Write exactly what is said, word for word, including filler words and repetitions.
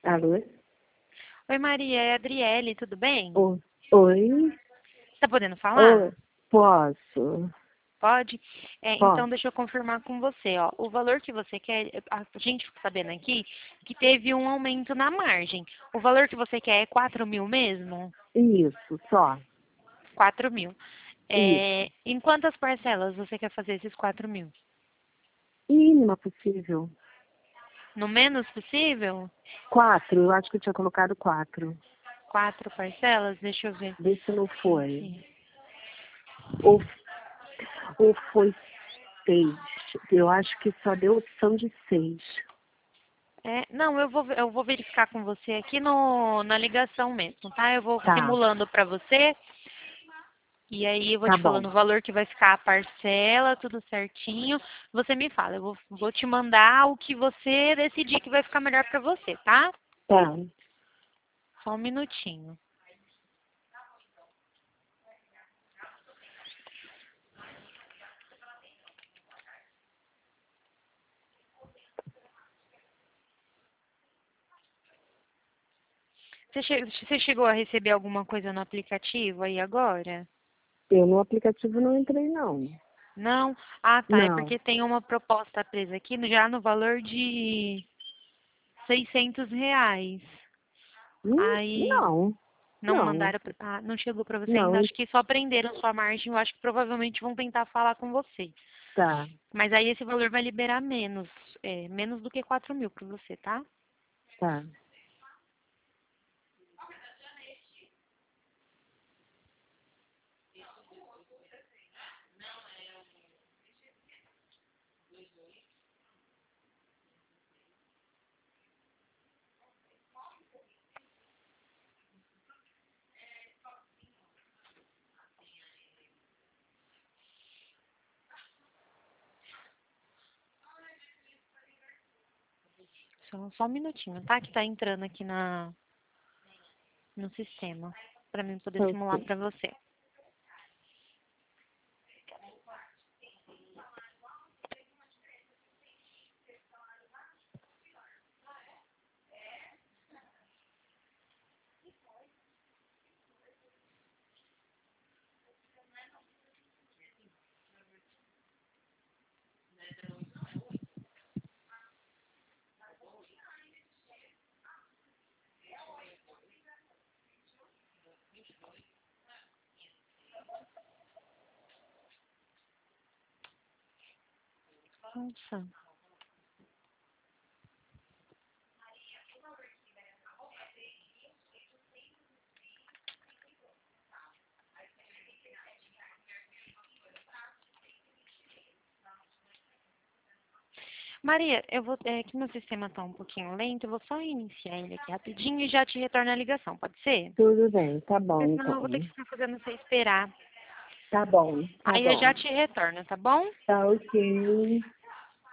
Alô? Oi, Maria, é a Adriele, tudo bem? O- Oi? Tá podendo falar? Oi? Posso? Pode? É, então, Posso? deixa eu confirmar com você, ó. O valor que você quer, a gente ficou sabendo aqui que teve um aumento na margem. O valor que você quer é quatro mil mesmo? Isso, só. Quatro mil. Isso. É, em quantas parcelas você quer fazer esses quatro mil? Mínima possível. No menos possível? Quatro, eu acho que eu tinha colocado quatro. Quatro parcelas? Deixa eu ver. Vê se não foi. Aqui. Ou, ou foi seis. Eu acho que só deu opção de seis. É, não, eu vou, eu vou verificar com você aqui no, na ligação mesmo, tá? Eu vou Tá, simulando para você e aí eu vou tá te bom. falando o valor que vai ficar a parcela, tudo certinho. Você me fala, eu vou, vou te mandar o que você decidir que vai ficar melhor para você, tá? Tá. Só um minutinho. Você, che- você chegou a receber alguma coisa no aplicativo aí agora? Eu no aplicativo não entrei, não. Não? Ah, tá. É Não. porque tem uma proposta presa aqui no- já no valor de seiscentos reais. Hum, Aí Não. não Não. mandaram, pra- ah, não chegou para você ainda. Não. Acho que só prenderam sua margem. Eu acho que provavelmente vão tentar falar com você. Tá, Mas aí esse valor vai liberar menos, é, menos do que quatro mil para você, tá? tá. Só, só um minutinho, tá? Que tá entrando aqui na, no sistema para mim poder simular Ok. para você. Nossa. Maria, eu vou, é que meu sistema tá um pouquinho lento, eu vou só reiniciar ele aqui rapidinho e já te retorno a ligação, pode ser? Tudo bem, tá Porque bom senão eu vou ter que então. ficar fazendo você esperar. Tá bom, tá Aí eu bom. já te retorno, tá bom? Tá ok.